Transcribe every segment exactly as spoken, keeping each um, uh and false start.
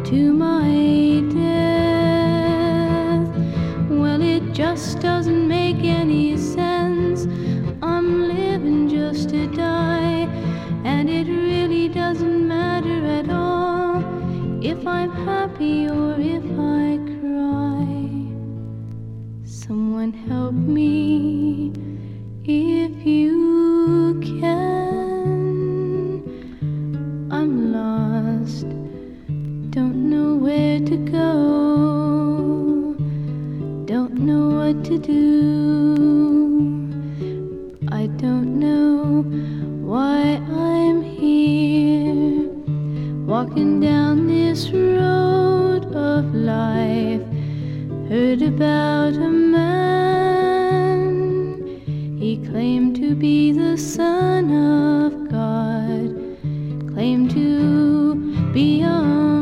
to my death. Well, it just doesn't make any sense. I'm living just to die, and it really doesn't matter at all if I'm happy or if I cry. Someone help me if you can. I'm lost, don't know where to go, don't know what to do. I don't know why I'm here, walking down this road of life. Heard about a man, he claimed to be the Son of God, claimed to be a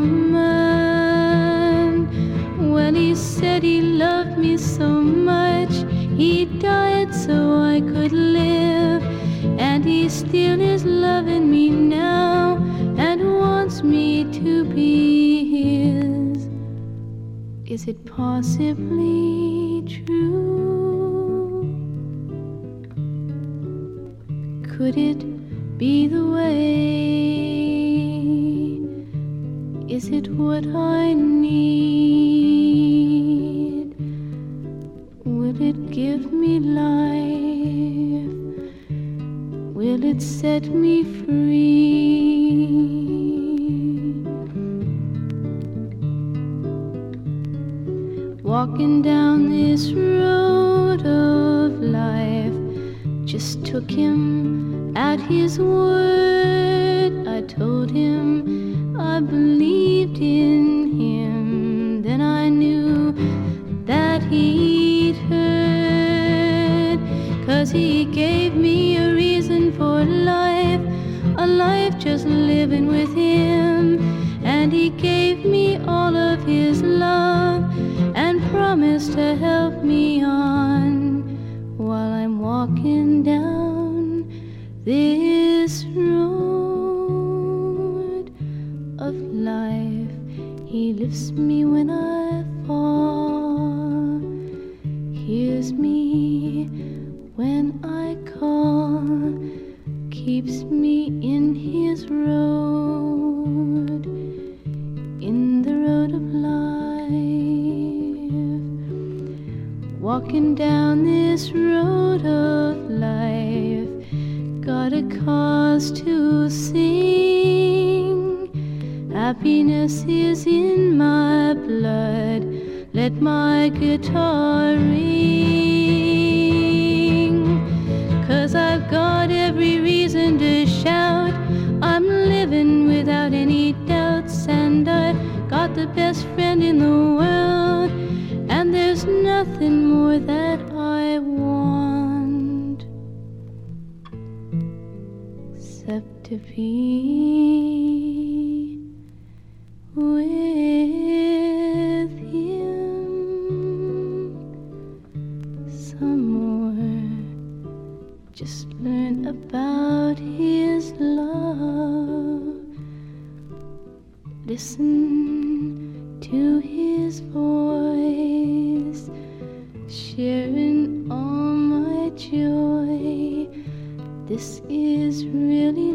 man. Well, he said he loved me so much, he died so I could live, and he still is loving me now and wants me to be his. Is it possibly true? Could it be the way? Is it what I need? Will it give me life? Will it set me free? Walking down this road of life, just took him at his word. I told him I believed in him, then I knew that he'd heard, 'cause he gave me a reason for life, a life just living with him, and he gave me all of his love and promised to help me on while I'm walking down this road of life. He lifts me when I fall, hears me when I call, keeps me in his road, in the road of life. Walking down this road of life, got a cause to sing. Happiness is in my blood, let my guitar ring, 'cause I've got every reason to shout. I'm living without any doubts, and I've got the best friend in the world, and there's nothing more that I want except to be with him. Some more, just learn about his love, listen to his voice, sharing all my joy. This is really